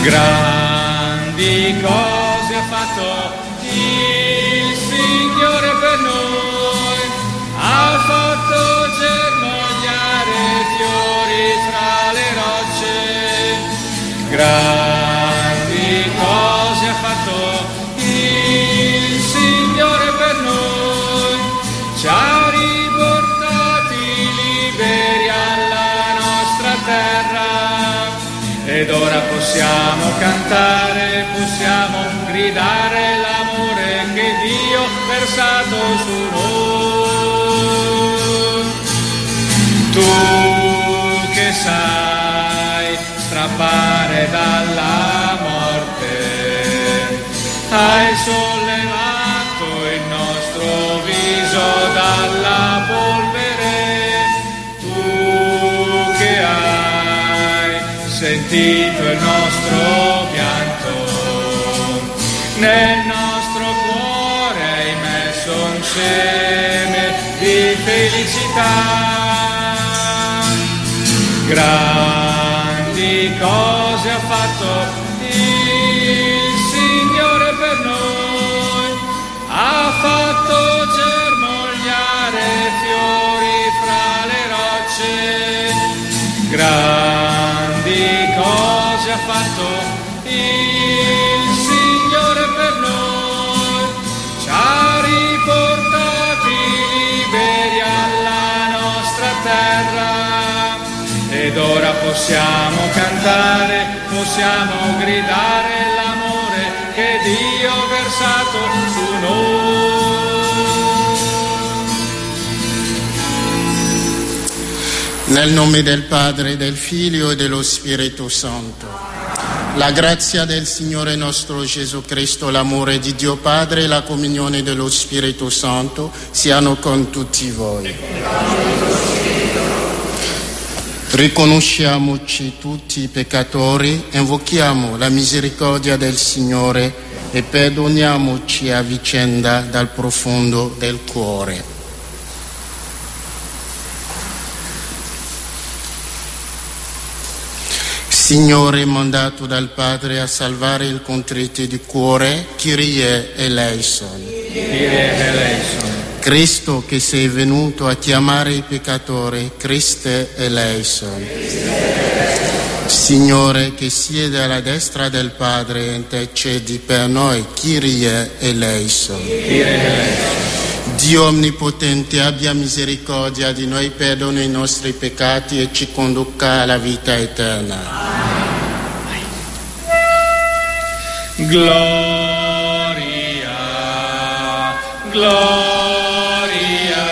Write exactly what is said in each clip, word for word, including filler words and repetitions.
Grandi cose ha fatto il Signore per noi, ha fatto germogliare fiori fra le rocce. Grandi cose ha fatto il Signore per noi, ci ha riportati liberi alla nostra terra. Ed ora possiamo cantare, possiamo gridare l'amore che Dio ha versato su noi. Tu che sai strappare dalla morte, hai sollevato il nostro viso dalla polvere. Tu che hai sentito il nostro pianto, nel nostro cuore hai messo un seme di felicità. Grandi cose ha fatto il Signore per noi, ha fatto germogliare fiori fra le rocce. Grandi cose ha fatto il Signore per noi, ci ha riportati liberi alla nostra terra. Ed ora possiamo cantare, possiamo gridare l'amore che Dio ha versato su noi. Nel nome del Padre, del Figlio e dello Spirito Santo. La grazia del Signore nostro Gesù Cristo, l'amore di Dio Padre e la comunione dello Spirito Santo siano con tutti voi. Riconosciamoci tutti peccatori, invochiamo la misericordia del Signore e perdoniamoci a vicenda dal profondo del cuore. Signore, mandato dal Padre a salvare il contrito di cuore, Kyrie eleison. Kyrie eleison. Cristo che sei venuto a chiamare i peccatori, Christe eleison. Signore che siede alla destra del Padre e intercedi per noi, Kyrie eleison. Kyrie eleison. Dio onnipotente, abbia misericordia di noi, perdoni i nostri peccati e ci conduca alla vita eterna. Gloria, gloria,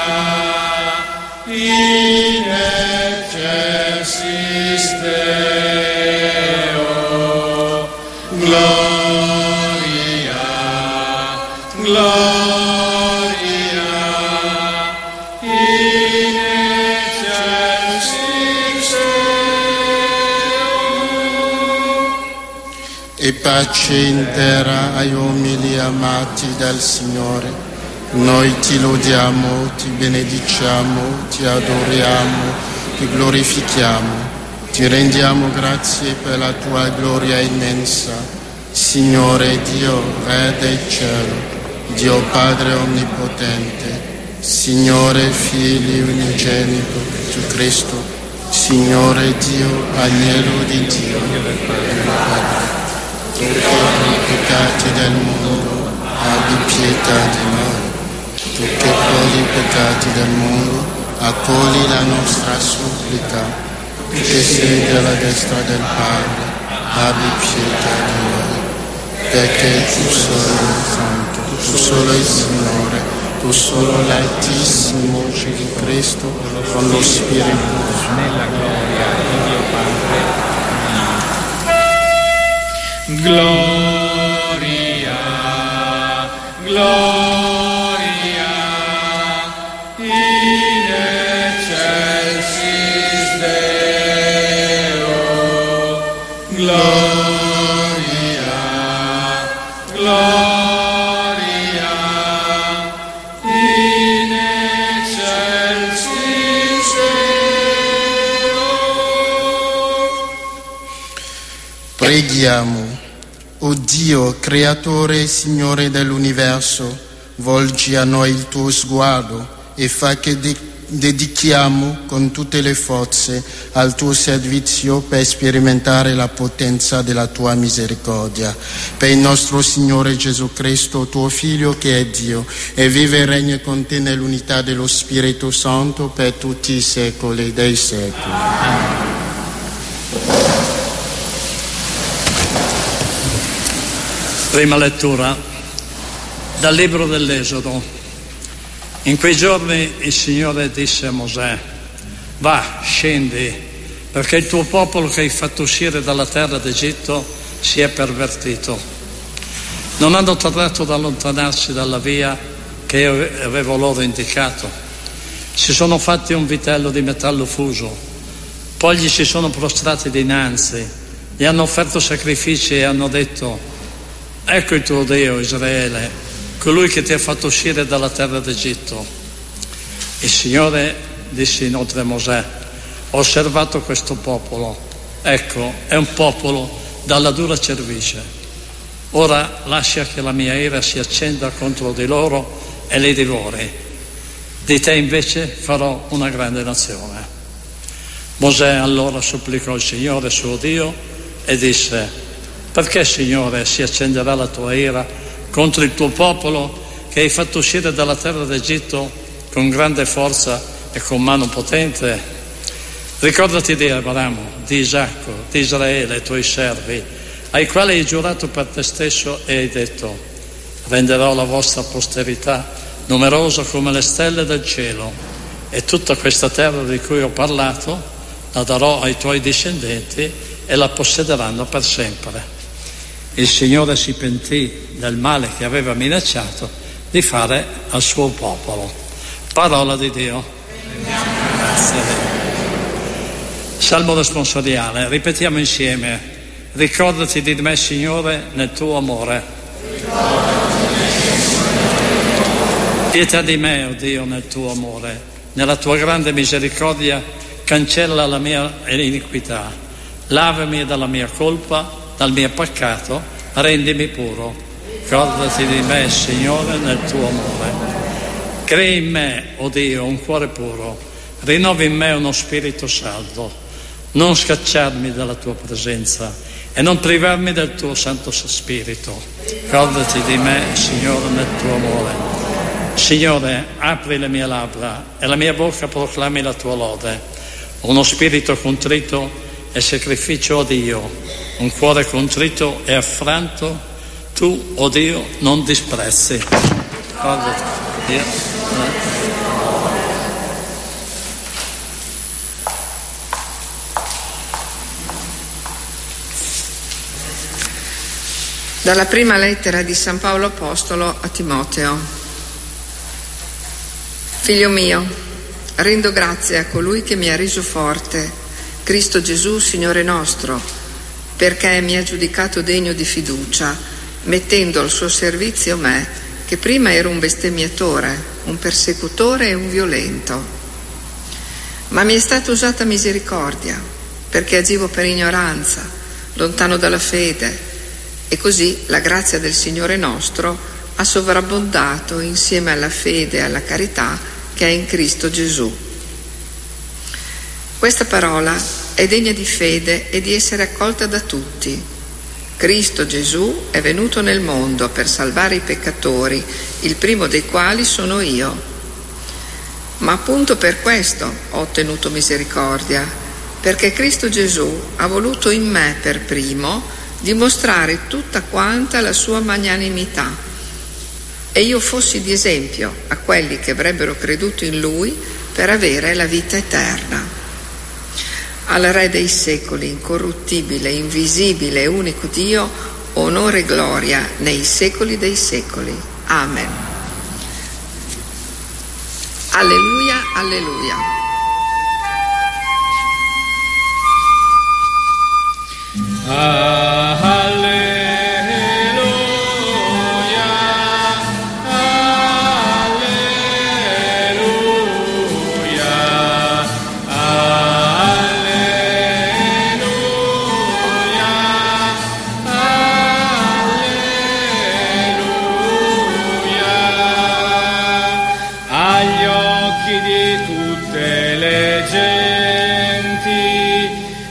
in excelsis Deo. Gloria, gloria. E pace in terra agli uomini amati dal Signore. Noi ti lodiamo, ti benediciamo, ti adoriamo, ti glorifichiamo, ti rendiamo grazie per la tua gloria immensa. Signore Dio, Re del cielo, Dio Padre onnipotente, Signore Figlio unigenito, Gesù Cristo, Signore Dio, Agnello di Dio, tu che i peccati del mondo, abbi pietà di noi. Tu che togli i peccati del mondo, accogli la nostra supplica. Tu che sei alla destra del Padre, abbi pietà di noi. Perché tu solo il Santo, tu solo il Signore, tu solo l'Altissimo Gesù Cristo, con lo Spirito, nella gloria di Dio Padre. Gloria, gloria, in excelsis Deo. Gloria, gloria, in excelsis Deo. Preghiamo. O Dio, creatore e Signore dell'universo, volgi a noi il tuo sguardo e fa che de- dedichiamo con tutte le forze al tuo servizio per sperimentare la potenza della tua misericordia. Per il nostro Signore Gesù Cristo, tuo Figlio che è Dio, e vive e regna con te nell'unità dello Spirito Santo per tutti i secoli dei secoli. Prima lettura dal libro dell'Esodo. In quei giorni il Signore disse a Mosè: va, scendi, perché il tuo popolo che hai fatto uscire dalla terra d'Egitto si è pervertito. Non hanno tornato ad allontanarsi dalla via che io avevo loro indicato. Si sono fatti un vitello di metallo fuso, poi gli si sono prostrati dinanzi, gli hanno offerto sacrifici e hanno detto: ecco il tuo Dio, Israele, colui che ti ha fatto uscire dalla terra d'Egitto. Il Signore disse inoltre a Mosè: ho osservato questo popolo, ecco, è un popolo dalla dura cervice. Ora lascia che la mia ira si accenda contro di loro e li divori. Di te invece farò una grande nazione. Mosè allora supplicò il Signore suo Dio e disse: perché, Signore, si accenderà la tua ira contro il tuo popolo che hai fatto uscire dalla terra d'Egitto con grande forza e con mano potente? Ricordati di Abramo, di Isacco, di Israele, i tuoi servi, ai quali hai giurato per te stesso e hai detto: renderò la vostra posterità numerosa come le stelle del cielo, e tutta questa terra di cui ho parlato la darò ai tuoi discendenti e la possederanno per sempre. Il Signore si pentì del male che aveva minacciato di fare al suo popolo. Parola di Dio. Grazie a Dio. Salmo responsoriale, ripetiamo insieme: ricordati di me, Signore, nel tuo amore. Pietà di me, o Dio, nel tuo amore. Nella tua grande misericordia cancella la mia iniquità. Lavami dalla mia colpa, dal mio peccato, rendimi puro. Ricordati di me, Signore, nel tuo amore. Crei in me, o Dio, un cuore puro, rinnovi in me uno spirito saldo. Non scacciarmi dalla tua presenza e non privarmi del tuo Santo Spirito. Ricordati di me, Signore, nel tuo amore. Signore, apri le mie labbra e la mia bocca proclami la tua lode. Uno spirito contrito e sacrificio a Dio, un cuore contrito e affranto tu, o Dio, non disprezzi. Ricordati, Dio. Dalla prima lettera di San Paolo Apostolo a Timoteo. Figlio mio, rendo grazie a colui che mi ha reso forte, Cristo Gesù, Signore nostro, perché mi ha giudicato degno di fiducia, mettendo al suo servizio me, che prima ero un bestemmiatore, un persecutore e un violento. Ma mi è stata usata misericordia, perché agivo per ignoranza, lontano dalla fede, e così la grazia del Signore nostro ha sovrabbondato insieme alla fede e alla carità che è in Cristo Gesù. Questa parola è degna di fede e di essere accolta da tutti. Cristo Gesù è venuto nel mondo per salvare i peccatori, il primo dei quali sono io. Ma appunto per questo ho ottenuto misericordia, perché Cristo Gesù ha voluto in me per primo dimostrare tutta quanta la sua magnanimità, e io fossi di esempio a quelli che avrebbero creduto in Lui per avere la vita eterna. Al Re dei secoli, incorruttibile, invisibile e unico Dio, onore e gloria nei secoli dei secoli. Amen. Alleluia, alleluia. Alleluia, alleluia,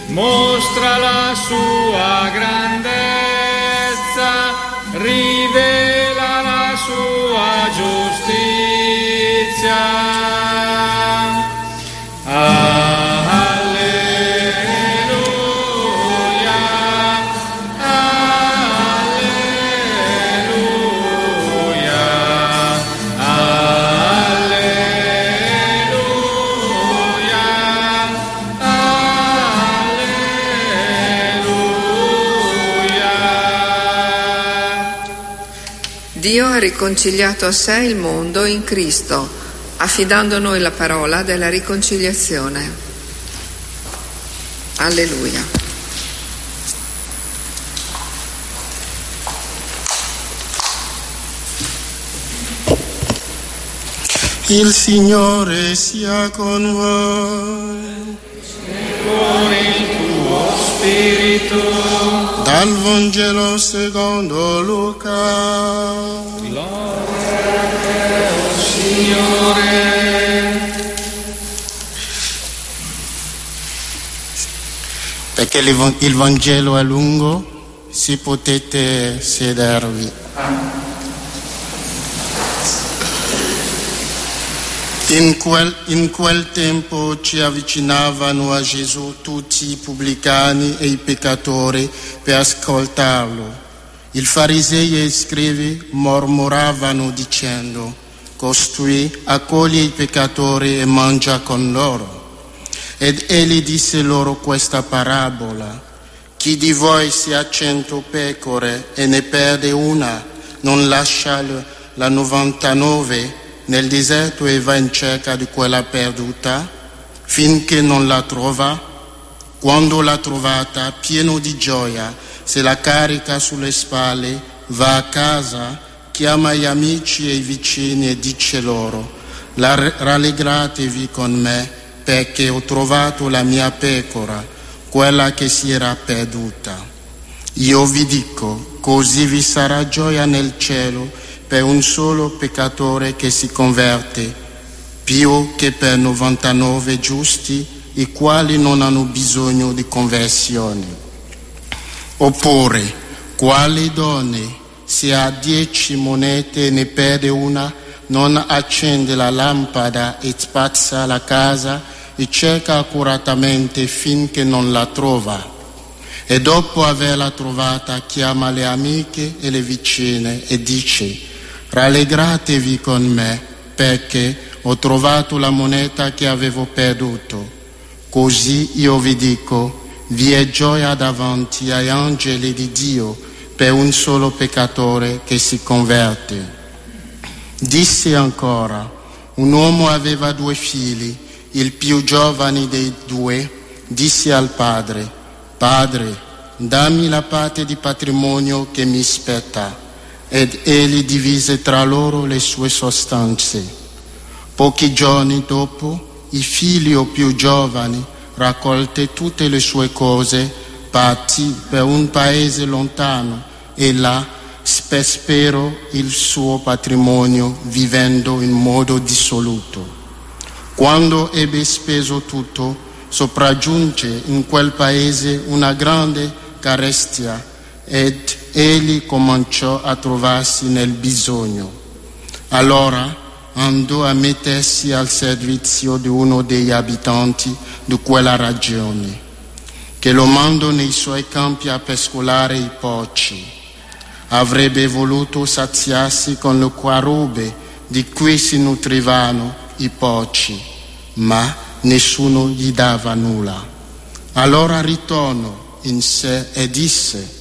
mostra la sua grandezza, rivela la sua giustizia. Alleluia, alleluia, alleluia, alleluia. Dio ha riconciliato a sé il mondo in Cristo, affidando a noi la parola della riconciliazione. Alleluia. Il Signore sia con voi. Con il tuo spirito. Dal Vangelo secondo Luca. Gloria a te, oh Signore. Perché il Vangelo è lungo, se potete sedervi. In quel, in quel tempo ci avvicinavano a Gesù tutti i pubblicani e i peccatori per ascoltarlo. I farisei e i scribi mormoravano dicendo: costui accoglie i peccatori e mangia con loro. Ed egli disse loro questa parabola: chi di voi se ha cento pecore e ne perde una, non lascia la novantanove nel deserto e va in cerca di quella perduta finché non la trova? Quando l'ha trovata, pieno di gioia, se la carica sulle spalle, va a casa, chiama gli amici e i vicini e dice loro: rallegratevi con me, perché ho trovato la mia pecora, quella che si era perduta. Io vi dico, così vi sarà gioia nel cielo per un solo peccatore che si converte, più che per novantanove giusti, i quali non hanno bisogno di conversione. Oppure, quali donne, se ha dieci monete e ne perde una, non accende la lampada e spazza la casa e cerca accuratamente finché non la trova? E dopo averla trovata chiama le amiche e le vicine e dice: rallegratevi con me, perché ho trovato la moneta che avevo perduto. Così io vi dico, vi è gioia davanti agli angeli di Dio per un solo peccatore che si converte. Disse ancora: un uomo aveva due figli. Il più giovane dei due disse al padre: Padre, dammi la parte di patrimonio che mi spetta. Ed egli divise tra loro le sue sostanze. Pochi giorni dopo, i figli più giovani, raccolte tutte le sue cose, partì per un paese lontano e là sperse il suo patrimonio vivendo in modo dissoluto. Quando ebbe speso tutto, sopraggiunge in quel paese una grande carestia ed egli cominciò a trovarsi nel bisogno. Allora andò a mettersi al servizio di uno degli abitanti di quella regione, che lo mandò nei suoi campi a pescolare i porci. Avrebbe voluto saziarsi con le quarube di cui si nutrivano i porci, ma nessuno gli dava nulla. Allora ritornò in sé e disse: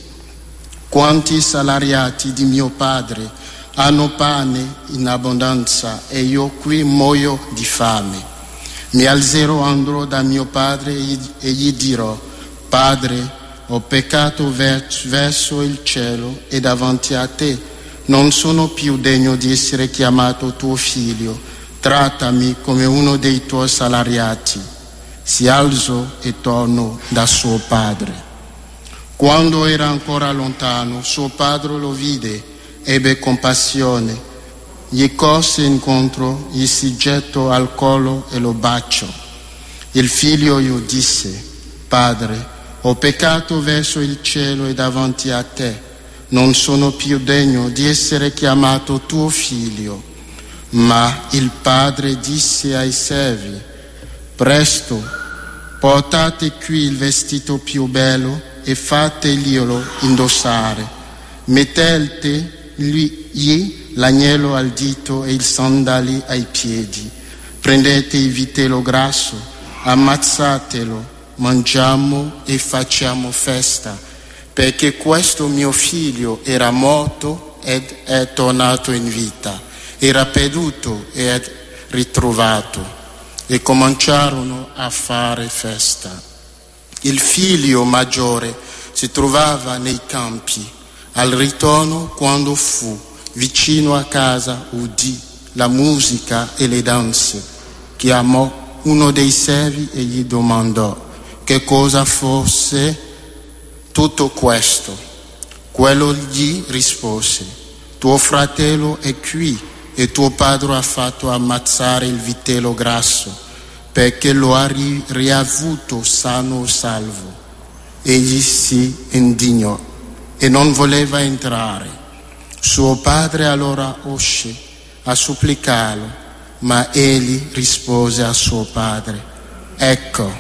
quanti salariati di mio padre hanno pane in abbondanza e io qui muoio di fame. Mi alzerò, andrò da mio padre e gli dirò: Padre, ho peccato verso il cielo e davanti a te, non sono più degno di essere chiamato tuo figlio, trattami come uno dei tuoi salariati. Si alzò e tornò da suo padre. Quando era ancora lontano, suo padre lo vide, ebbe compassione, gli corse incontro, gli si gettò al collo e lo baciò. Il figlio gli disse: Padre, ho peccato verso il cielo e davanti a te. Non sono più degno di essere chiamato tuo figlio. Ma il padre disse ai servi: presto, portate qui il vestito più bello e fateglielo indossare. Mettetegli l'agnello al dito e il sandali ai piedi. Prendete il vitello grasso, ammazzatelo, mangiamo e facciamo festa, perché questo mio figlio era morto ed è tornato in vita, era perduto ed è ritrovato. E cominciarono a fare festa. Il figlio maggiore si trovava nei campi. Al ritorno, quando fu vicino a casa, udì la musica e le danze. Chiamò uno dei servi e gli domandò che cosa fosse tutto questo. Quello gli rispose: tuo fratello è qui e tuo padre ha fatto ammazzare il vitello grasso, perché lo ha ri- riavuto sano e salvo. Egli si indignò e non voleva entrare. Suo padre allora uscì a supplicarlo, ma egli rispose a suo padre: ecco,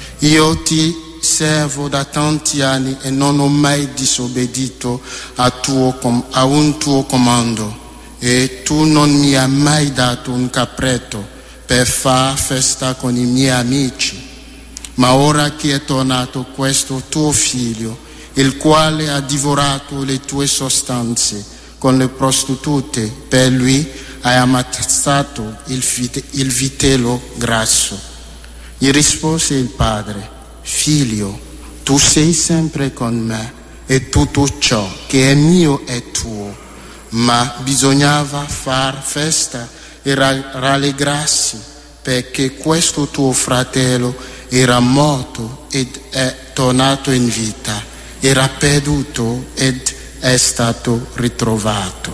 io ti servo da tanti anni e non ho mai disobbedito a, tuo com- a un tuo comando, e tu non mi hai mai dato un capretto per far festa con i miei amici. Ma ora che è tornato questo tuo figlio, il quale ha divorato le tue sostanze con le prostitute, per lui hai ammazzato il, vite- il vitello grasso. Gli rispose il padre: figlio, tu sei sempre con me e tutto ciò che è mio è tuo. Ma bisognava far festa e rallegrarsi, perché questo tuo fratello era morto ed è tornato in vita, era perduto ed è stato ritrovato.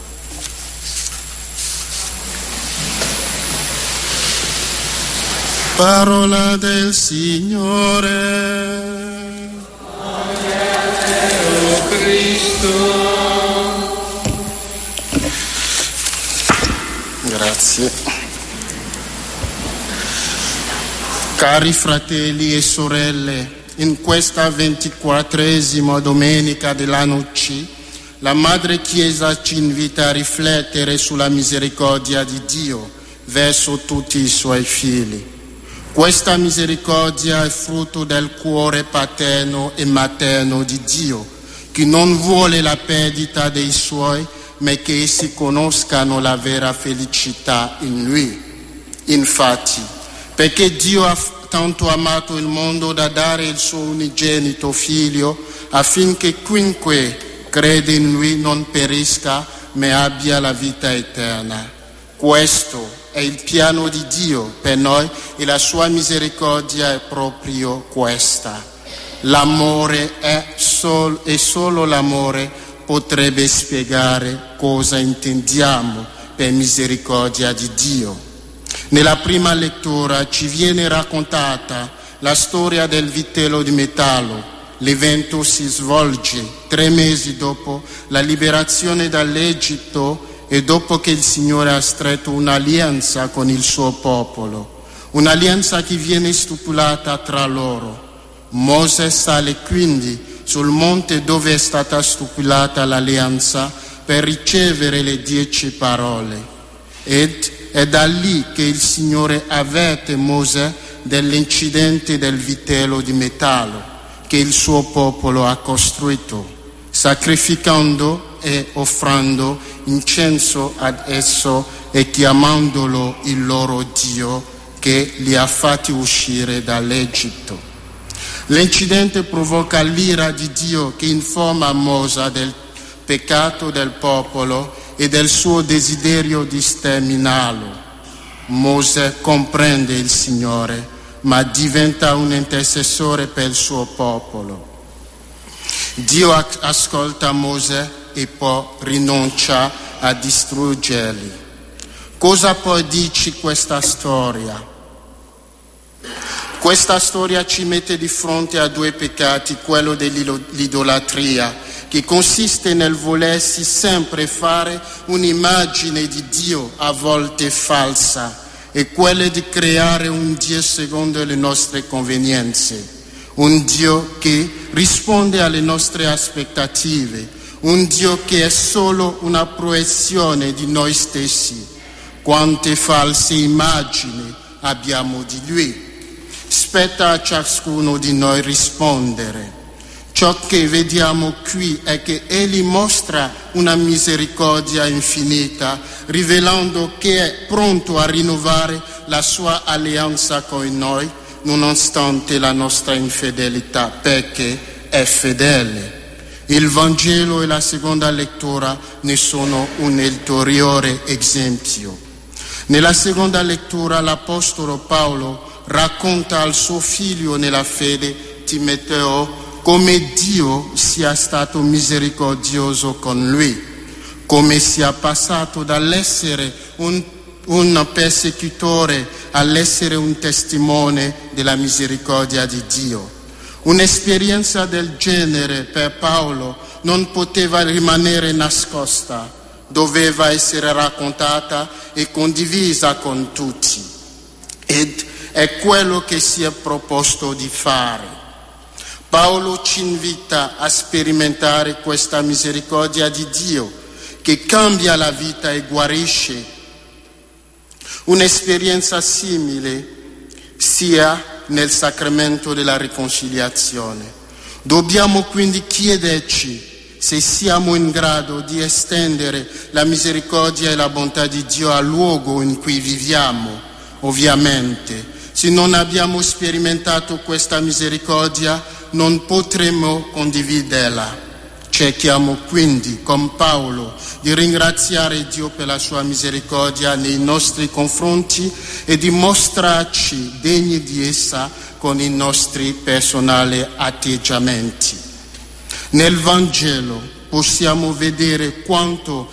Parola del Signore. Gloria a te, o Cristo. Grazie. Cari fratelli e sorelle, in questa ventiquattresima domenica dell'anno C, la Madre Chiesa ci invita a riflettere sulla misericordia di Dio verso tutti i suoi figli. Questa misericordia è frutto del cuore paterno e materno di Dio, che non vuole la perdita dei suoi, ma che essi conoscano la vera felicità in Lui. Infatti, perché Dio ha tanto amato il mondo da dare il suo unigenito Figlio, affinché chiunque crede in Lui non perisca, ma abbia la vita eterna. Questo è il piano di Dio per noi e la sua misericordia è proprio questa. L'amore è solo, e solo l'amore potrebbe spiegare cosa intendiamo per misericordia di Dio. Nella prima lettura ci viene raccontata la storia del vitello di metallo. L'evento si svolge tre mesi dopo la liberazione dall'Egitto e dopo che il Signore ha stretto un'alleanza con il suo popolo, un'alleanza che viene stipulata tra loro. Mosè sale quindi sul monte dove è stata stipulata l'alleanza per ricevere le dieci parole, ed è da lì che il Signore avverte Mosè dell'incidente del vitello di metallo che il suo popolo ha costruito, sacrificando e offrendo incenso ad esso e chiamandolo il loro Dio che li ha fatti uscire dall'Egitto. L'incidente provoca l'ira di Dio che informa Mosè del peccato del popolo e del suo desiderio di sterminarlo. Mosè comprende il Signore, ma diventa un intercessore per il suo popolo. Dio ascolta Mosè e poi rinuncia a distruggerli. Cosa poi dice questa storia? Questa storia ci mette di fronte a due peccati, quello dell'idolatria, che consiste nel volersi sempre fare un'immagine di Dio, a volte falsa, e quello di creare un Dio secondo le nostre convenienze, un Dio che risponde alle nostre aspettative, un Dio che è solo una proiezione di noi stessi. Quante false immagini abbiamo di Lui. Spetta a ciascuno di noi rispondere. Ciò che vediamo qui è che Egli mostra una misericordia infinita, rivelando che è pronto a rinnovare la sua alleanza con noi, nonostante la nostra infedeltà, perché è fedele. Il Vangelo e la seconda lettura ne sono un ulteriore esempio. Nella seconda lettura l'Apostolo Paolo racconta al suo figlio nella fede, Timoteo, come Dio sia stato misericordioso con lui, come sia passato dall'essere un, un persecutore all'essere un testimone della misericordia di Dio. Un'esperienza del genere per Paolo non poteva rimanere nascosta, doveva essere raccontata e condivisa con tutti. Ed è quello che si è proposto di fare. Paolo ci invita a sperimentare questa misericordia di Dio che cambia la vita e guarisce. Un'esperienza simile sia nel sacramento della riconciliazione. Dobbiamo quindi chiederci se siamo in grado di estendere la misericordia e la bontà di Dio al luogo in cui viviamo. Ovviamente, se non abbiamo sperimentato questa misericordia, non potremo condividerla. Cerchiamo quindi, con Paolo, di ringraziare Dio per la sua misericordia nei nostri confronti e di mostrarci degni di essa con i nostri personali atteggiamenti. Nel Vangelo possiamo vedere quanto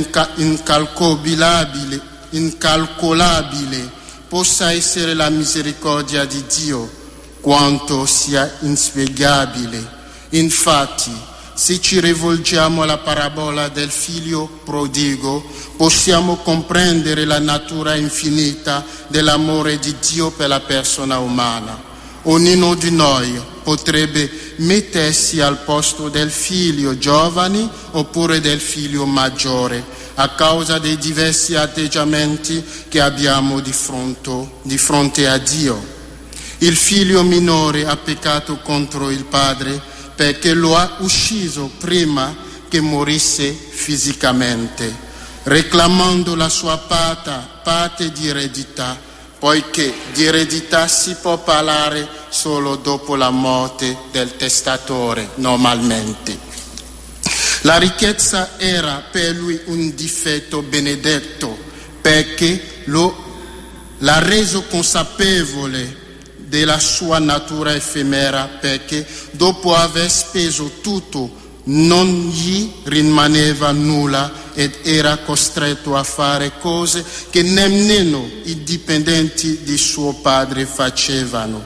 incalcolabile, incalcolabile possa essere la misericordia di Dio, quanto sia inspiegabile. Infatti, se ci rivolgiamo alla parabola del figlio prodigo, possiamo comprendere la natura infinita dell'amore di Dio per la persona umana. Ognuno di noi potrebbe mettersi al posto del figlio giovane oppure del figlio maggiore, a causa dei diversi atteggiamenti che abbiamo di fronte, di fronte a Dio. Il figlio minore ha peccato contro il padre perché lo ha ucciso prima che morisse fisicamente, reclamando la sua parte, parte di eredità, poiché di eredità si può parlare solo dopo la morte del testatore, normalmente. La ricchezza era per lui un difetto benedetto, perché lo, l'ha reso consapevole della sua natura effimera, perché dopo aver speso tutto non gli rimaneva nulla ed era costretto a fare cose che nemmeno i dipendenti di suo padre facevano.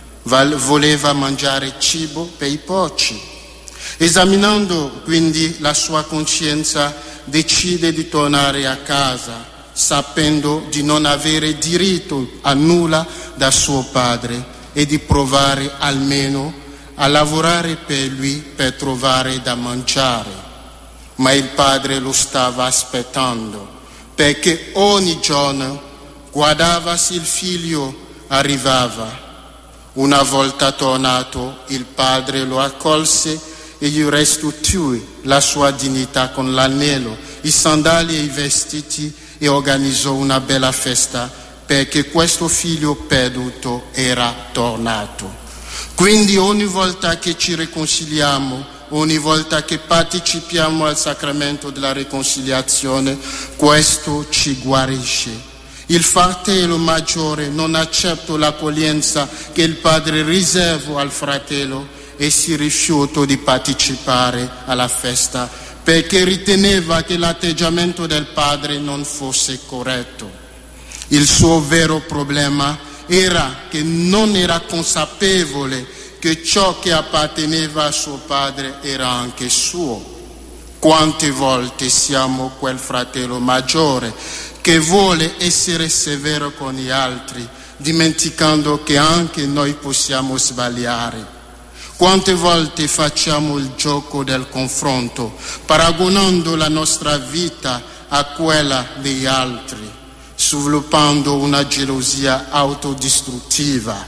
Voleva mangiare cibo per i porci. Esaminando quindi la sua coscienza, decide di tornare a casa, sapendo di non avere diritto a nulla da suo padre e di provare almeno a lavorare per lui per trovare da mangiare. Ma il padre lo stava aspettando, perché ogni giorno guardava se il figlio arrivava. Una volta tornato, il padre lo accolse e gli restituì la sua dignità con l'anello, i sandali e i vestiti, e organizzò una bella festa perché questo figlio perduto era tornato. Quindi ogni volta che ci riconciliamo, ogni volta che partecipiamo al sacramento della riconciliazione, questo ci guarisce. Il fratello maggiore non accetta l'accoglienza che il padre riserva al fratello e si rifiuta di partecipare alla festa perché riteneva che l'atteggiamento del padre non fosse corretto. Il suo vero problema era che non era consapevole che ciò che apparteneva a suo padre era anche suo. Quante volte siamo quel fratello maggiore che vuole essere severo con gli altri, dimenticando che anche noi possiamo sbagliare. Quante volte facciamo il gioco del confronto, paragonando la nostra vita a quella degli altri, sviluppando una gelosia autodistruttiva.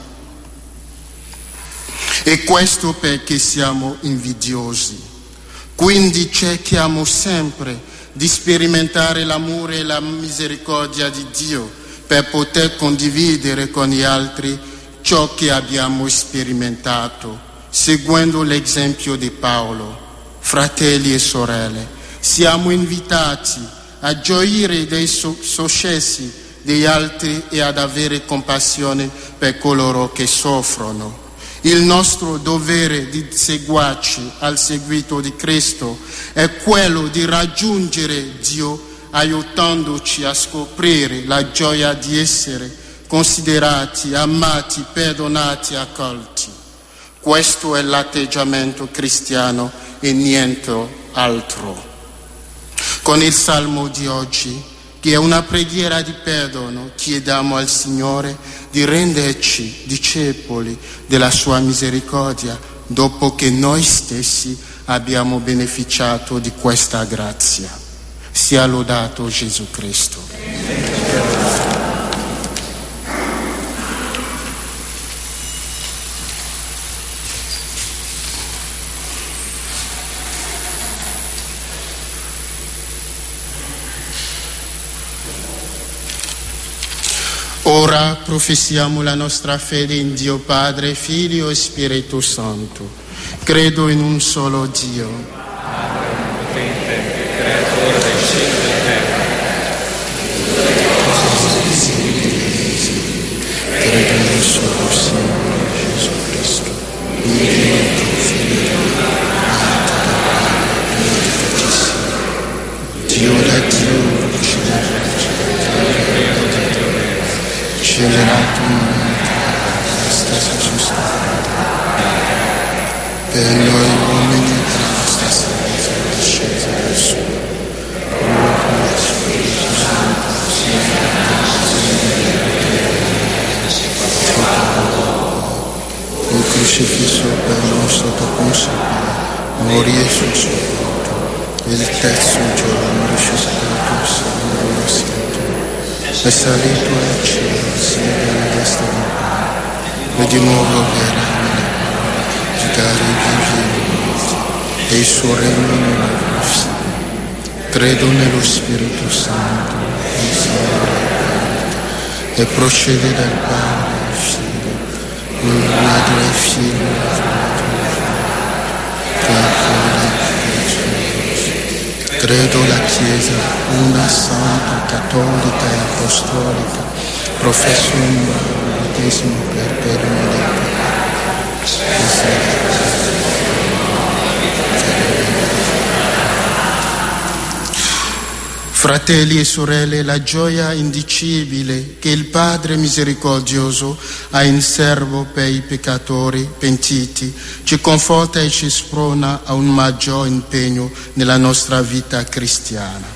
E questo perché siamo invidiosi. Quindi cerchiamo sempre di sperimentare l'amore e la misericordia di Dio per poter condividere con gli altri ciò che abbiamo sperimentato, seguendo l'esempio di Paolo. Fratelli e sorelle, siamo invitati a gioire dei successi degli altri e ad avere compassione per coloro che soffrono. Il nostro dovere di seguirci al seguito di Cristo è quello di raggiungere Dio, aiutandoci a scoprire la gioia di essere considerati, amati, perdonati, accolti. Questo è l'atteggiamento cristiano e niente altro. Con il Salmo di oggi, che è una preghiera di perdono, chiediamo al Signore di renderci discepoli della sua misericordia dopo che noi stessi abbiamo beneficiato di questa grazia. Sia lodato Gesù Cristo. Ora professiamo la nostra fede in Dio Padre, Figlio e Spirito Santo. Credo in un solo Dio, Padre onnipotente, creatore del cielo e della terra. Credo in un solo Signore Gesù Cristo, unico Figlio, nato da Padre, beneficissimo, Dio da Dio, celerato in la stessa giustizia, per noi uomini della nostra salvezza discesa dal suo, come il Spirito Santo, il crocifisso per il nostro Ponzio Pilato, morì sul suo volto, il terzo giorno risuscitato sulla schiavitù, è salito al cielo, siede alla destra del Padre, e di nuovo verrà nella giudicare i vivi e i morti, e il suo regno non avrà fine. Credo nello Spirito Santo, il Signore, e procede dal Padre al Figlio, il Padre e il Figlio, che accoglie. Credo la Chiesa, una santa, cattolica e apostolica, professo il battesimo per perdono dei peccati. Fratelli e sorelle, la gioia indicibile che il Padre misericordioso ha in serbo per i peccatori pentiti ci conforta e ci sprona a un maggior impegno nella nostra vita cristiana.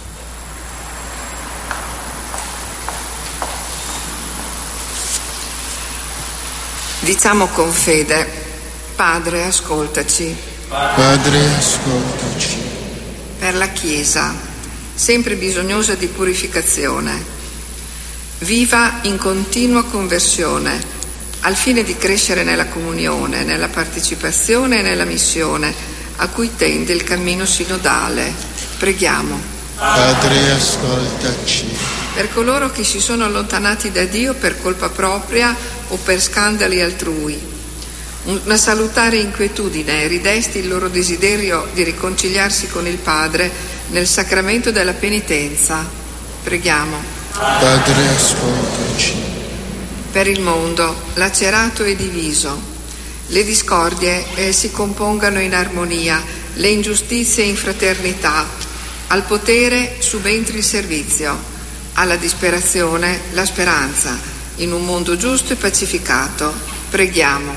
Diciamo con fede: Padre, ascoltaci. Padre, ascoltaci. Per la Chiesa, sempre bisognosa di purificazione, viva in continua conversione, al fine di crescere nella comunione, nella partecipazione e nella missione a cui tende il cammino sinodale. Preghiamo. Padre, ascoltaci. Per coloro che si sono allontanati da Dio per colpa propria o per scandali altrui, una salutare inquietudine ridesti il loro desiderio di riconciliarsi con il Padre nel sacramento della penitenza. Preghiamo. Padre, ascoltaci. Per il mondo, lacerato e diviso, le discordie eh, si compongano in armonia, le ingiustizie in fraternità, al potere subentri il servizio, alla disperazione la speranza, in un mondo giusto e pacificato. Preghiamo.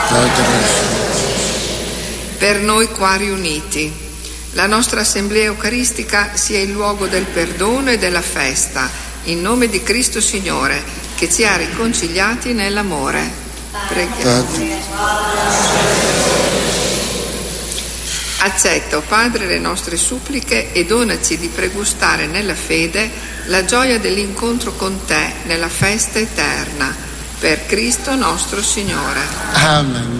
Per noi qua riuniti, la nostra assemblea eucaristica sia il luogo del perdono e della festa, in nome di Cristo Signore, che ci ha riconciliati nell'amore. Preghiamo. Accetta, o Padre, le nostre suppliche e donaci di pregustare nella fede la gioia dell'incontro con Te nella festa eterna. Per Cristo nostro Signore. Amen.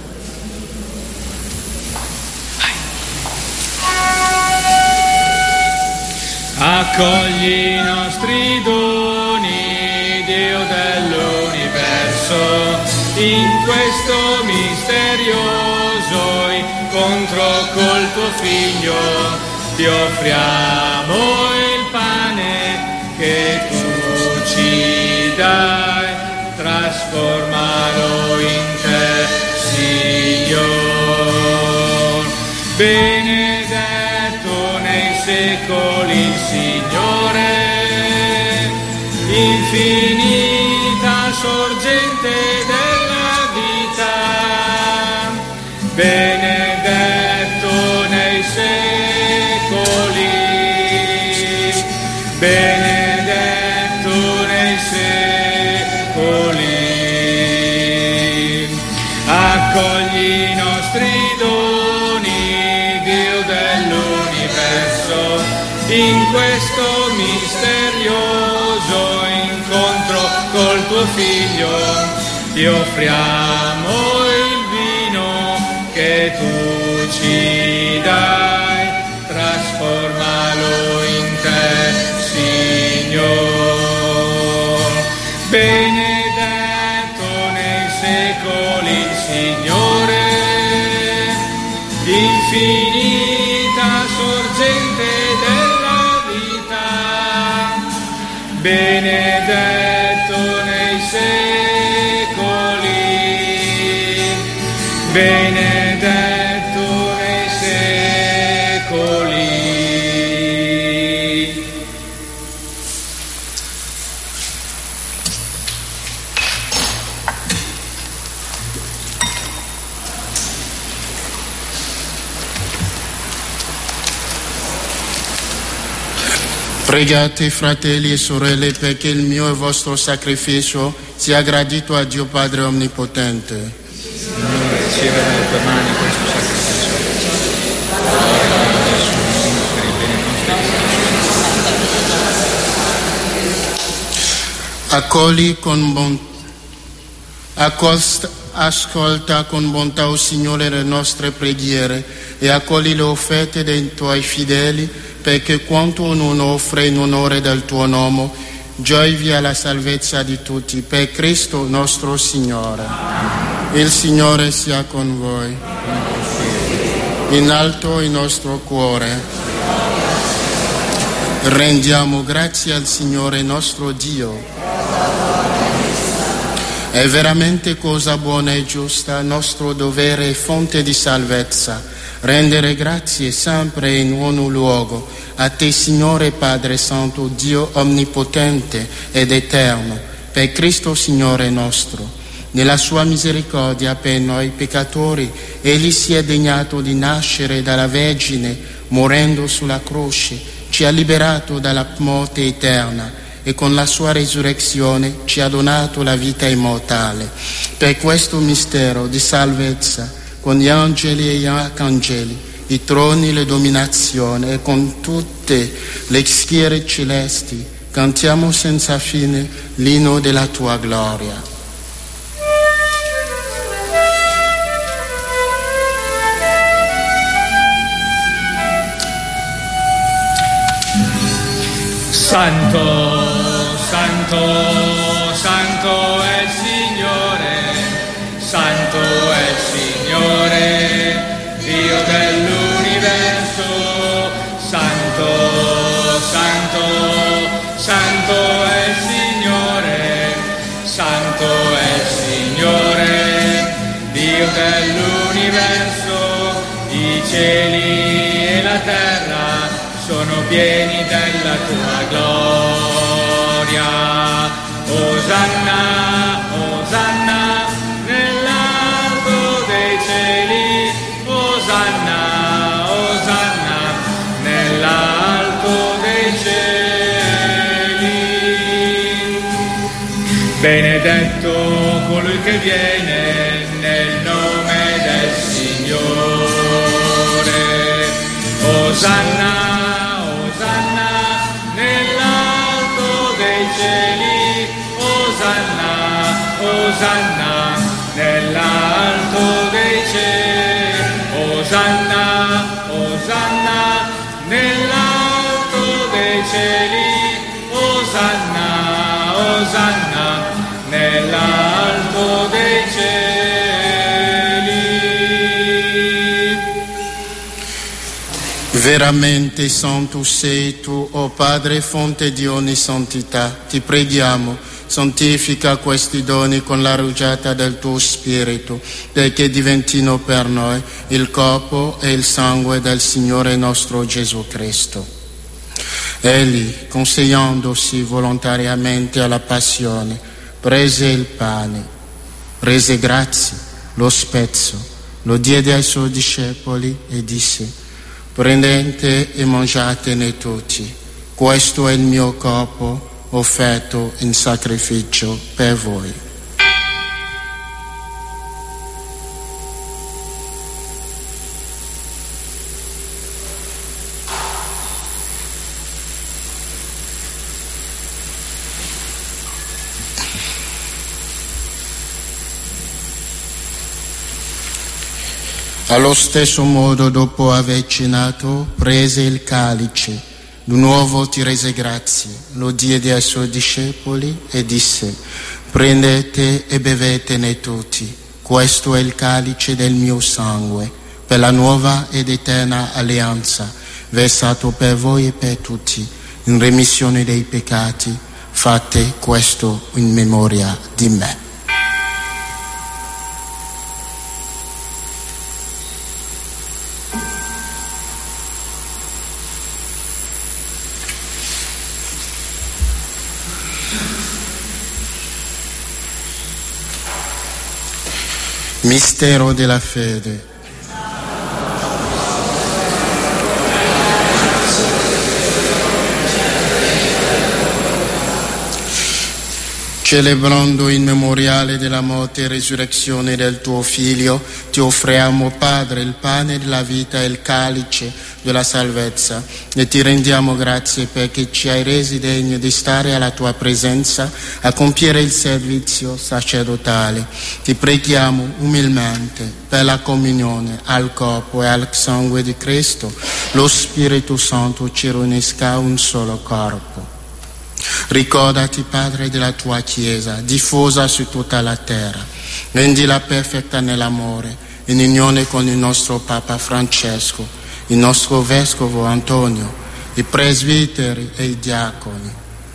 Accogli i nostri doni, Dio dell'universo, in questo misterioso incontro col tuo Figlio. Ti offriamo il pane che tu ci dai, trasformalo in te, Signor. Benedetto nei secoli il Signore, infinita sorgente della vita. Benedetto nei secoli, benedetto nei secoli. Accogli i nostri doni, Dio dell'universo, in questo misterioso incontro col tuo Figlio. Ti offriamo il vino che tu ci dai, trasformalo in te, Signor. Benedetto nei secoli il Signore, infinita sorgente della vita. Benedetto nei secoli, benedetto nei secoli. Pregate, fratelli e sorelle, perché il mio e vostro sacrificio sia gradito a Dio Padre Onnipotente. Signore, riceva dalle tue mani questo sacrificio. Per il bene nostro. Accogli con bon... Accosta... Ascolta con bontà, o Signore, le nostre preghiere e accogli le offerte dei tuoi fedeli, perché quanto ognuno offre in onore del tuo nome, giovi alla salvezza di tutti. Per Cristo nostro Signore. Il Signore sia con voi. In alto il nostro cuore. Rendiamo grazie al Signore nostro Dio. È veramente cosa buona e giusta, nostro dovere e fonte di salvezza, rendere grazie sempre e in ogni luogo a te, Signore Padre Santo, Dio onnipotente ed eterno, per Cristo Signore nostro. Nella sua misericordia per noi peccatori, Egli si è degnato di nascere dalla Vergine, morendo sulla croce, ci ha liberato dalla morte eterna, e con la sua risurrezione ci ha donato la vita immortale. Per questo mistero di salvezza, con gli angeli e gli arcangeli, i troni, le dominazioni e con tutte le schiere celesti, cantiamo senza fine l'inno della tua gloria. Santo, Santo, Santo è il Signore, Santo è il Signore, Dio dell'universo. Santo, Santo, Santo è il Signore, Santo è il Signore, Dio dell'universo. I cieli e la terra sono pieni della tua gloria. Osanna, Osanna, nell'alto dei cieli, Osanna, Osanna, nell'alto dei cieli. Benedetto colui che viene nel nome del Signore. Osanna, Osanna, nell'alto dei cieli, Osanna, Osanna, nell'alto dei cieli, Osanna, Osanna, nell'alto dei cieli, Osanna, Osanna, nell'alto dei cieli. Veramente santo sei tu, o Padre, fonte di ogni santità. Ti preghiamo, santifica questi doni con la rugiada del tuo Spirito, perché diventino per noi il corpo e il sangue del Signore nostro Gesù Cristo. Egli, consegnandosi volontariamente alla passione, prese il pane, rese grazie, lo spezzò, lo diede ai suoi discepoli e disse: prendete e mangiatene tutti, questo è il mio corpo offerto in sacrificio per voi. Allo stesso modo, dopo aver cenato, prese il calice, di nuovo ti rese grazie, lo diede ai suoi discepoli e disse: prendete e bevetene tutti, questo è il calice del mio sangue, per la nuova ed eterna alleanza, versato per voi e per tutti, in remissione dei peccati. Fate questo in memoria di me. Mistero della fede. Celebrando il memoriale della morte e risurrezione del tuo Figlio, ti offriamo, Padre, il pane della vita e il calice della salvezza, e ti rendiamo grazie perché ci hai resi degni di stare alla tua presenza a compiere il servizio sacerdotale. Ti preghiamo umilmente per la comunione al corpo e al sangue di Cristo, lo Spirito Santo ci riunisca un solo corpo. Ricordati, Padre, della tua Chiesa, diffusa su tutta la terra. Rendila perfetta nell'amore, in unione con il nostro Papa Francesco, il nostro Vescovo Antonio, i presbiteri e i diaconi.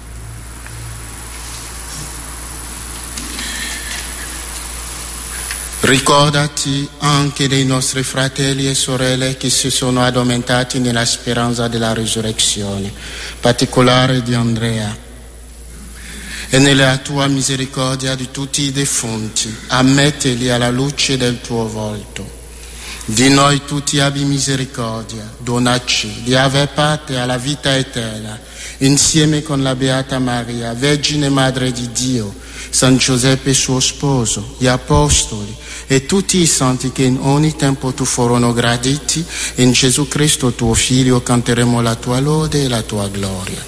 Ricordati anche dei nostri fratelli e sorelle che si sono addormentati nella speranza della risurrezione, in particolare di Andrea. E nella tua misericordia di tutti i defunti, ammettili alla luce del tuo volto. Di noi tutti abbi misericordia, donaci di aver parte alla vita eterna, insieme con la Beata Maria, Vergine Madre di Dio, San Giuseppe suo sposo, gli Apostoli e tutti i santi che in ogni tempo tu furono graditi. In Gesù Cristo tuo Figlio canteremo la tua lode e la tua gloria.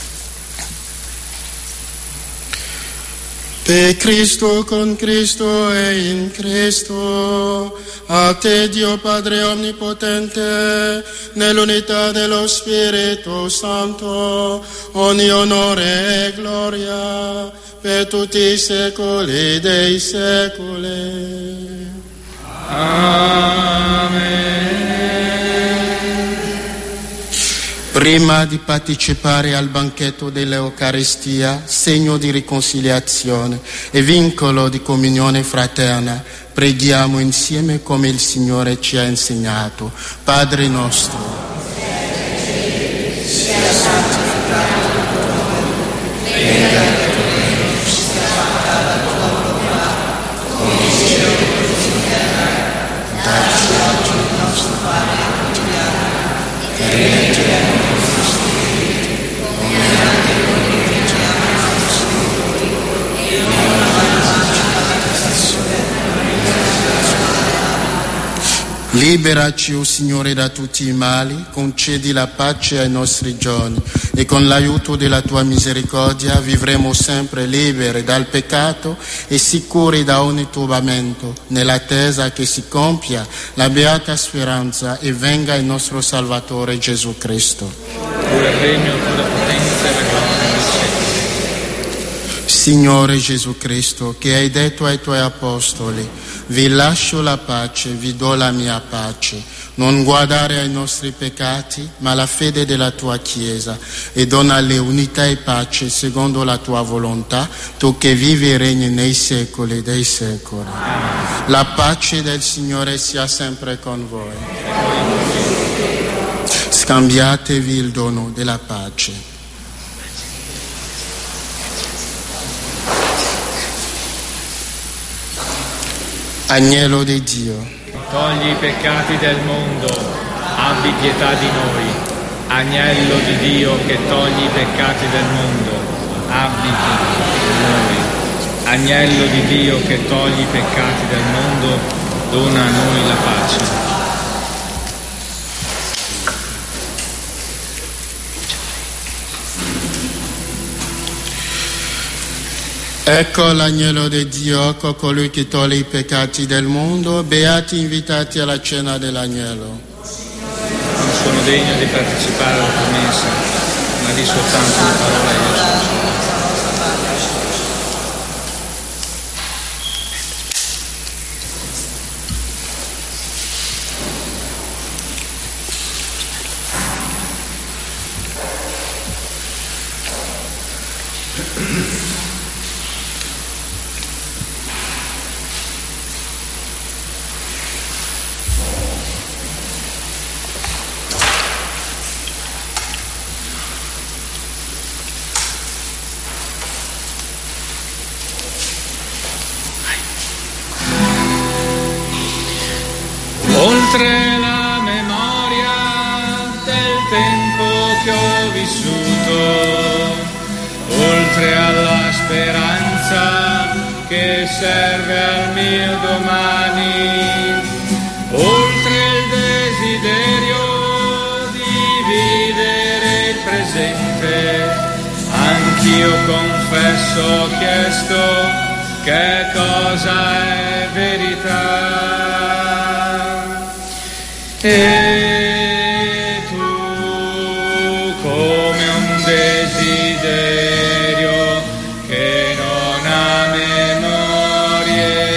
Per Cristo, con Cristo e in Cristo, a te Dio Padre Onnipotente, nell'unità dello Spirito Santo, ogni onore e gloria per tutti i secoli dei secoli. Amen. Prima di partecipare al banchetto dell'Eucaristia, segno di riconciliazione e vincolo di comunione fraterna, preghiamo insieme come il Signore ci ha insegnato. Padre nostro, sia santificato il tuo nome, venga il tuo regno, Liberaci, o Signore, da tutti i mali, concedi la pace ai nostri giorni e con l'aiuto della tua misericordia vivremo sempre liberi dal peccato e sicuri da ogni turbamento, nell'attesa che si compia la beata speranza e venga il nostro Salvatore Gesù Cristo. Tu il regno, tu la potenza e la gloria del secolo. Signore Gesù Cristo, che hai detto ai tuoi apostoli: vi lascio la pace, vi do la mia pace. Non guardare ai nostri peccati, ma alla fede della tua Chiesa, e donale unità e pace secondo la tua volontà, tu che vivi e regni nei secoli dei secoli. La pace del Signore sia sempre con voi. Scambiatevi il dono della pace. Agnello di Dio, togli i peccati del mondo, abbi pietà di noi. Agnello di Dio che togli i peccati del mondo, abbi pietà di noi. Agnello di Dio che togli i peccati del mondo, dona a noi la pace. Ecco l'agnello di Dio, ecco colui che toglie i peccati del mondo. Beati invitati alla cena dell'agnello. Non sono degno di partecipare alla tua messa, ma di soltanto una parola e io sono salvato. Oltre la memoria del tempo che ho vissuto, oltre alla speranza che serve al mio domani, oltre il desiderio di vivere il presente, anch'io confesso ho chiesto che cosa è verità. E tu, come un desiderio che non ha memorie,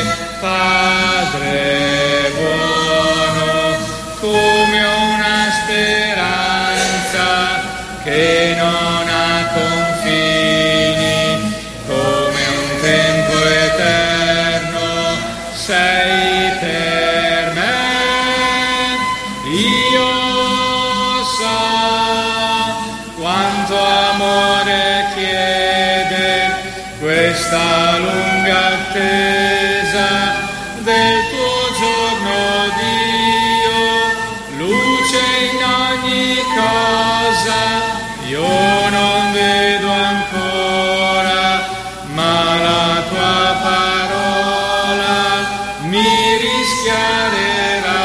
Padre buono, come una speranza che non ha confini, come un tempo eterno sei per me. Io so quanto amore chiede questa lunga attesa del tuo giorno, Dio, luce in ogni cosa. Io non vedo ancora, ma la tua parola mi rischiarerà.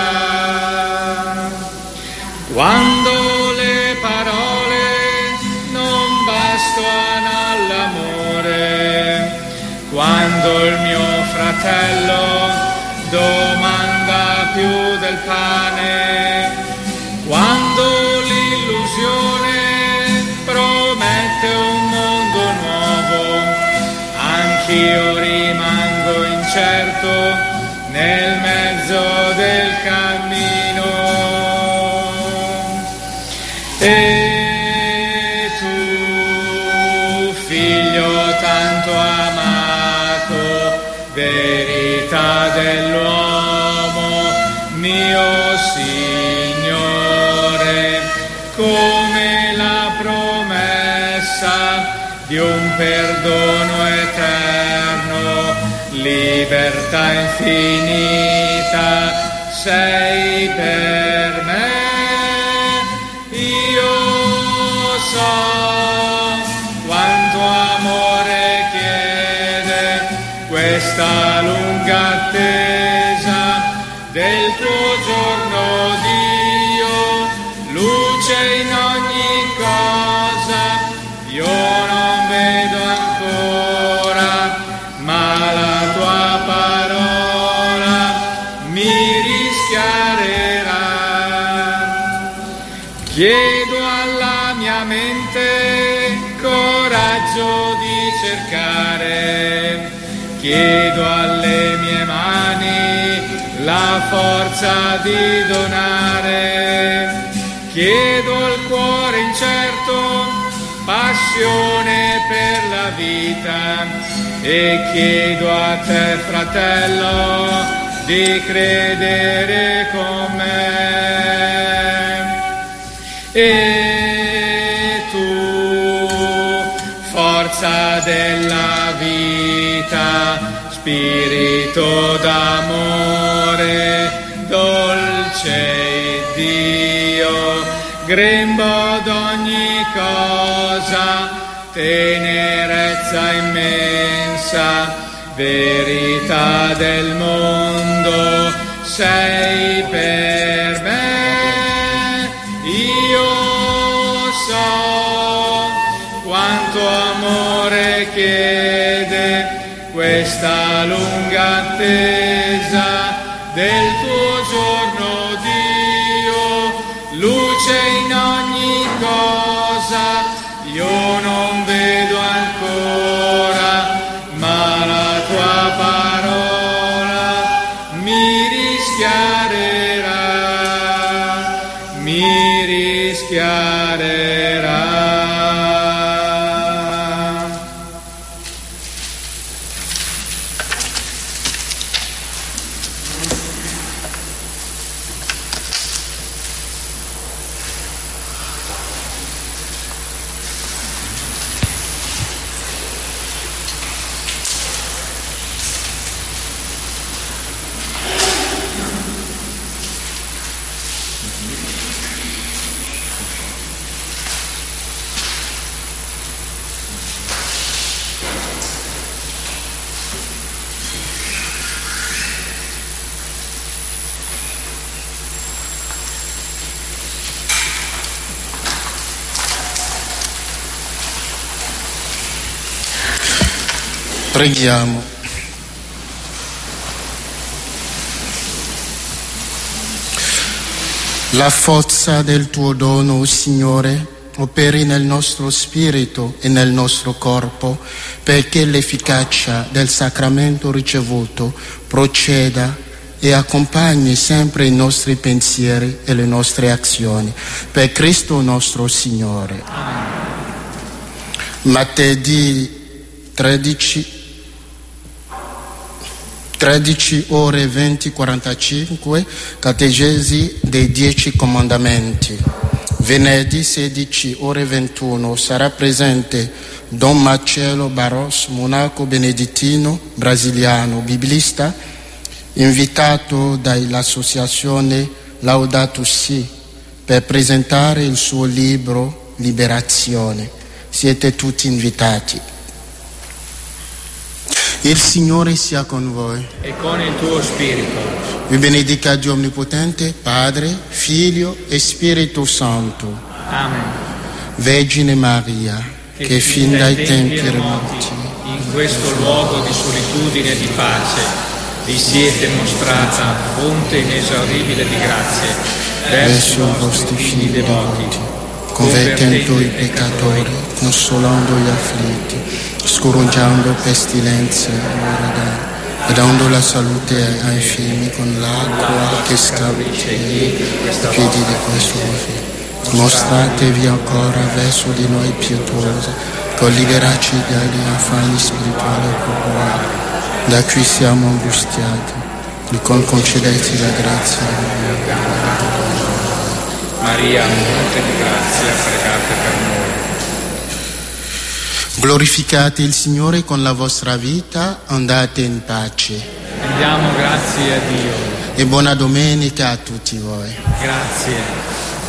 Quando le parole non bastano all'amore, quando il mio fratello domanda più del pane, quando l'illusione promette un mondo nuovo, anch'io rimango incerto nel mezzo del cammino. E tu, figlio tanto amato, verità dell'uomo, mio Signore, come la promessa di un perdono eterno, libertà infinita, sei per me. Io so quanto amore chiede questa lunga attesa del tuo giorno, Chiedo alla mia mente coraggio di cercare, chiedo alle mie mani la forza di donare, chiedo al cuore incerto passione per la vita e chiedo a te, fratello, di credere con me. E tu, forza della vita, spirito d'amore, dolce Dio, grembo d'ogni cosa, tenerezza immensa, verità del mondo, sei per me. Io so quanto amore chiede questa lunga attesa del tuo giorno, Dio, luce in ogni cosa, io non vedo ancora, ma la tua parola mi rischiarerà, mi rischiarerà. Preghiamo. La forza del tuo dono, o Signore, operi nel nostro spirito e nel nostro corpo, perché l'efficacia del sacramento ricevuto proceda e accompagni sempre i nostri pensieri e le nostre azioni. Per Cristo nostro Signore. Amen. Martedì tredici tredici ore venti quarantacinque, catechesi dei Dieci Comandamenti. Venerdì sedici ore ventuno sarà presente Don Marcello Barros, monaco benedettino brasiliano, biblista, invitato dall'associazione Laudato Si per presentare il suo libro Liberazione. Siete tutti invitati. Il Signore sia con voi. E con il tuo spirito. Vi benedica Dio Onnipotente, Padre, Figlio e Spirito Santo. Amen. Vergine Maria, che, che fin dai tempi remoti, in questo luogo di solitudine e di pace, vi siete mostrata fonte inesauribile di grazie verso i vostri figli devoti, convertendo i peccatori, consolando gli afflitti, scoraggiando pestilenze e uragani, e dando la salute ai infermi con l'acqua che scavalca i piedi di questo figlio. Mostratevi ancora verso di noi pietosi, con liberarci dagli affanni spirituali e corporali, da cui siamo angustiati, e con concedete la grazia. Maria, monte di grazia, pregate per noi. Glorificate il Signore con la vostra vita, andate in pace. Rendiamo grazie a Dio. E buona domenica a tutti voi. Grazie.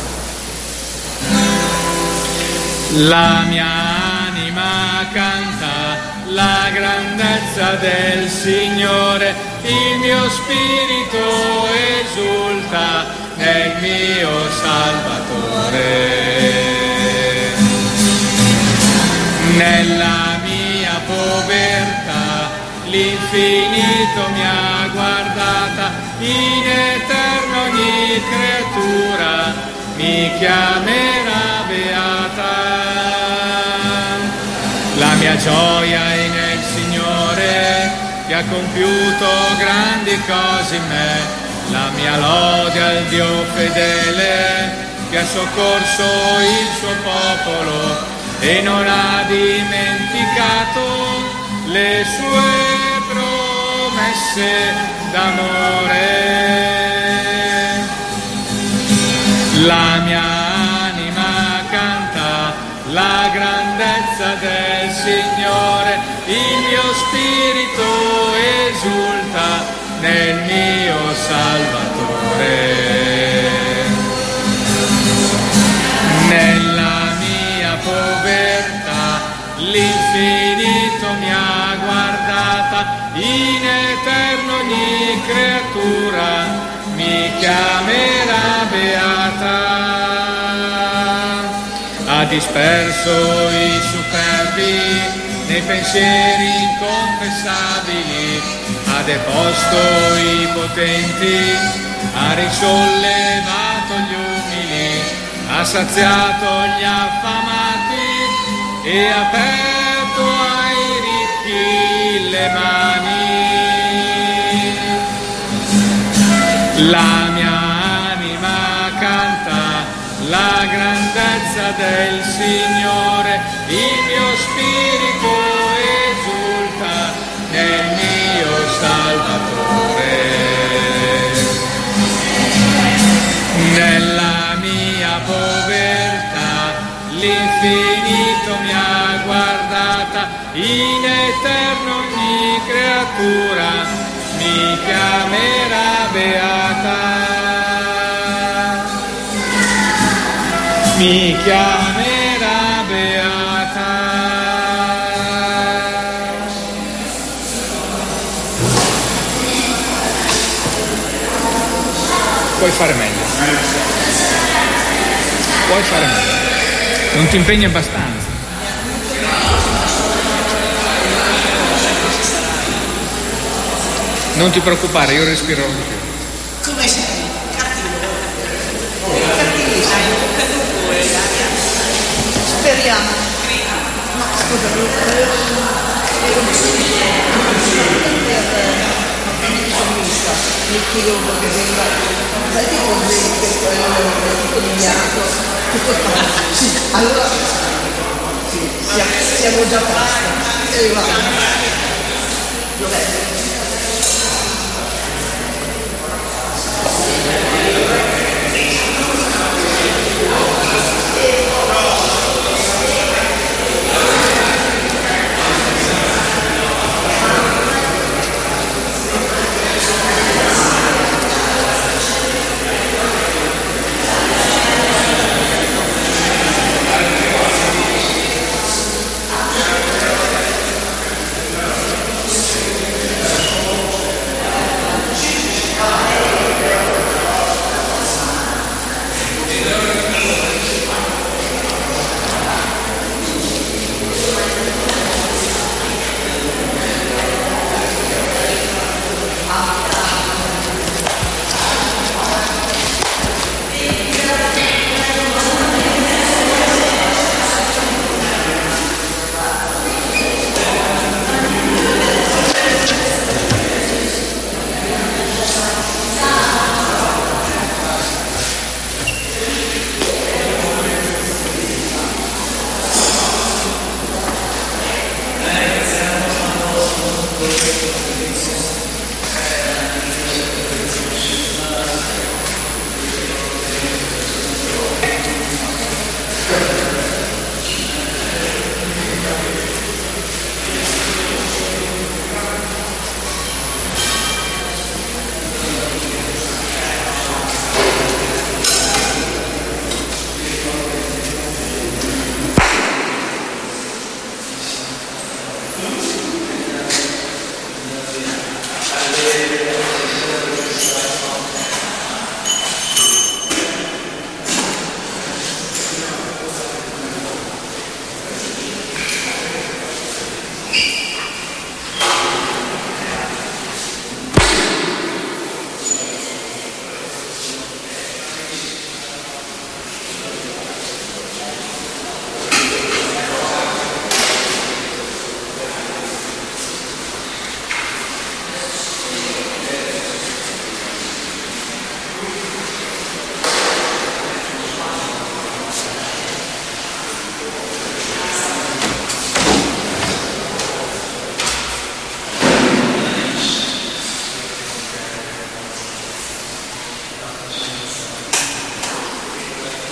La mia anima canta la grandezza del Signore, il mio spirito esulta nel mio Salvatore. Nella mia povertà l'infinito mi ha guardata, in eterno ogni creatura mi chiamerà beata. La mia gioia è nel Signore, che ha compiuto grandi cose in me. La mia lode al Dio fedele, che ha soccorso il suo popolo e non ha dimenticato le sue promesse d'amore. La mia anima canta la grandezza del Signore, il mio spirito esulta nel mio Salvatore. Nella mia povertà l'infinito mi ha guardata, in eterno ogni creatura mi chiamerà beata. Ha disperso i superbi nei pensieri inconfessabili, ha deposto i potenti, ha risollevato gli umili, ha saziato gli affamati e ha aperto ai ricchi le mani. La mia anima canta la grandezza del Signore, il mio spirito esulta nel mio Salvatore. Nella mia povertà l'infinito mi ha guardata, in eterno ogni creatura mi chiamerà beata. Mi chiamerà beata. Puoi fare meglio. Puoi fare meglio. Non ti impegni abbastanza. Non ti preoccupare, io respirerò di più. Come sei? Cattivo. Cattivo, sai, un caduco e l'aria. Speriamo. No, scusa, ero il chirurgo che veniva, sai che così che quello tutto mignato, tutto fatto. Sì, allora sì, siamo, siamo già a posto. E va. Dov'è?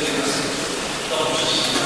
Grazie.